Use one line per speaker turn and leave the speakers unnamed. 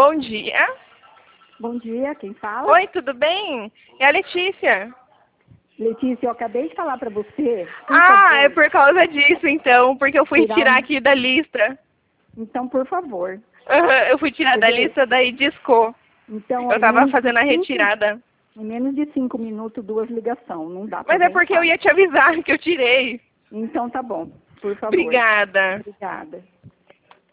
Bom dia.
Bom dia, quem fala?
Oi, tudo bem? É a Letícia.
Letícia, eu acabei de falar para você.
É por causa disso, então, porque eu fui tirar aqui da lista.
Então, por favor.
Eu fui tirar da lista, daí discou.
Então,
Eu tava fazendo a retirada.
Em menos de 5 minutos, 2 ligações. Não dá pra
Mas é porque eu ia te avisar que eu tirei.
Então, tá bom. Por favor.
Obrigada.
Obrigada.